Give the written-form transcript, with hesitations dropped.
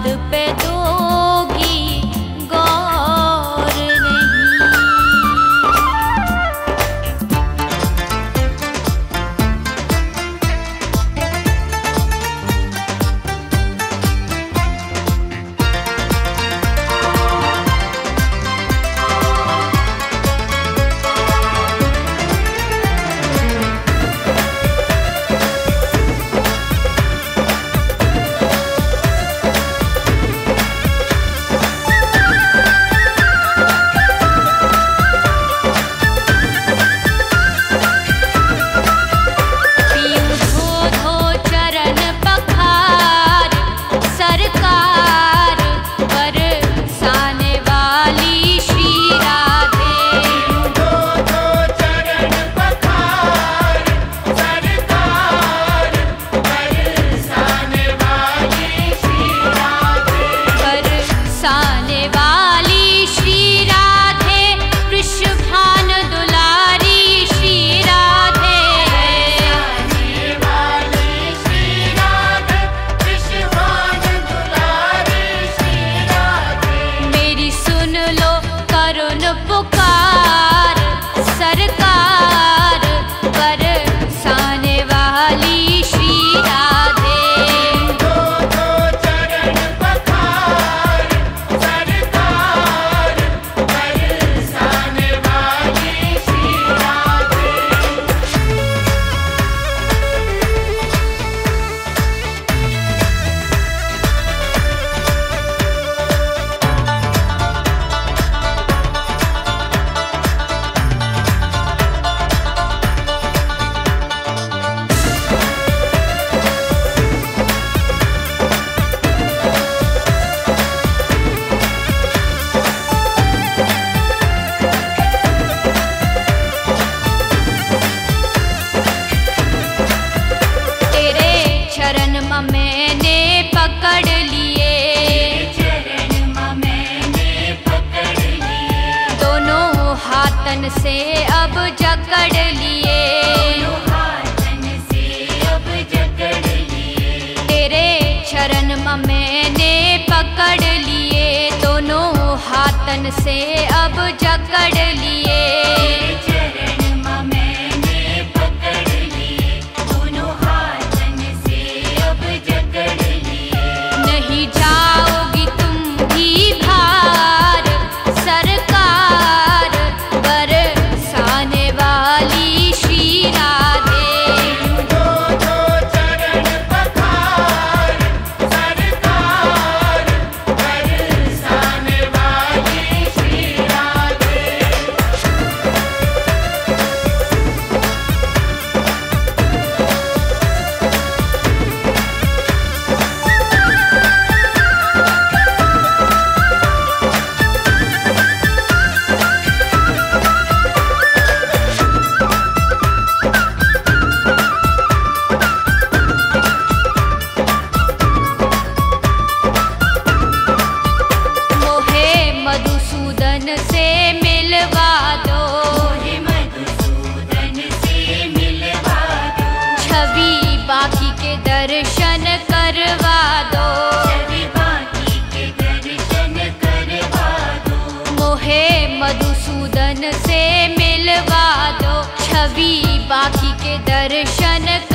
बात पे दोगी गौर नहीं। पुकार सरकार बरसाने वाली श्री राधे। दो दो चरण पखार सरकार बरसाने वाली श्री राधे। मैंने पकड़ लिए, चरण मैंने पकड़ लिए, दोनों हाथन से अब जकड़ लिए, दोनों हाथन से अब जकड़ लिए। तेरे चरण मैंने पकड़ लिए, दोनों हाथन से अब जकड़ लिए। मधुसूदन से मिलवा दो, मधुसूदन से मिलवा दो, छवि बाकी के दर्शन करवा दो, छवि बाकी के दर्शन करवा दो। मोहे मधुसूदन से मिलवा दो, छवि बाकी के दर्शन